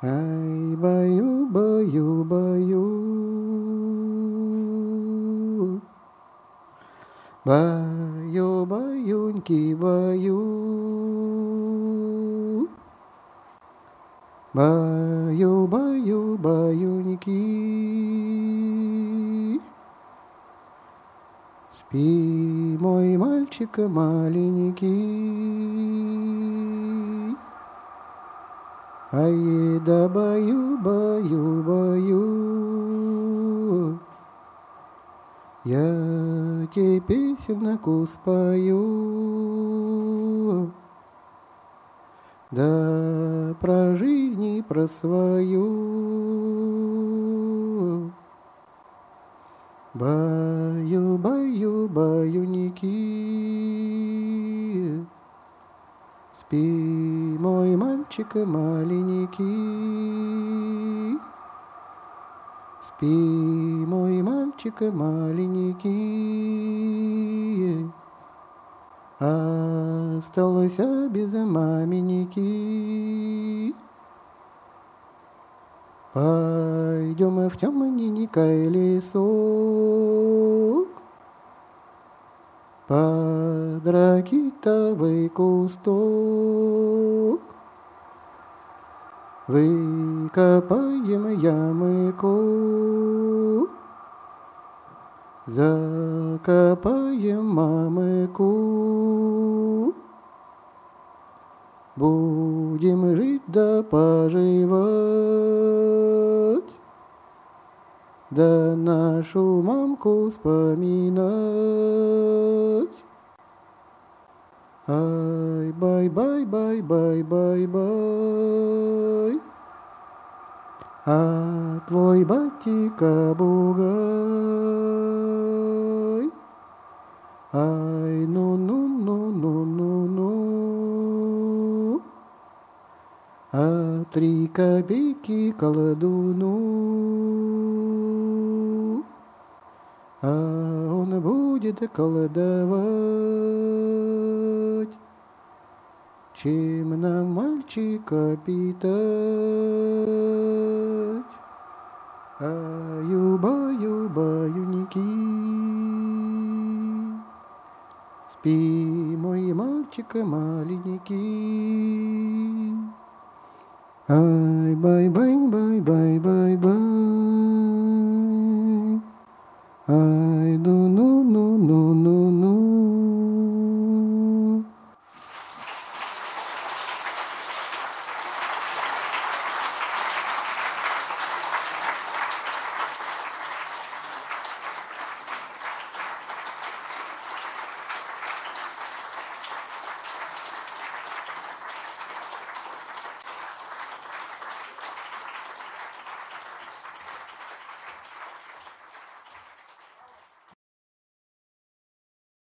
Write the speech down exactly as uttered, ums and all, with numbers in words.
Ай, баю, баю, баю. Баю, баюньки, баю. Баю, баю, баюньки. Спи, мой мальчик маленький. Ай, да баю, баю, баю. Я тебе песенку спою, да про жизнь и про свою. Баю, баю, баюники. Спи, мой мальчик маленький. Спи, мой мальчик маленький. Остался без маменьки. Пойдем в темненький лесок, под ракитовый кусток. Выкопаем ямыку, закопаем мамыку. Будем жить да поживать, да нашу мамку вспоминать. Ай, бай, бай, бай, бай, бай, бай. А твой батька бугай. Ай, ну, ну, ну, ну, ну, ну. А три копейки колдуну, а он будет колдовать. Чем нам мальчика питать? Аю, баю, баюники. Спи, мой мальчик маленький. Ай, бай, бай, бай, бай, бай.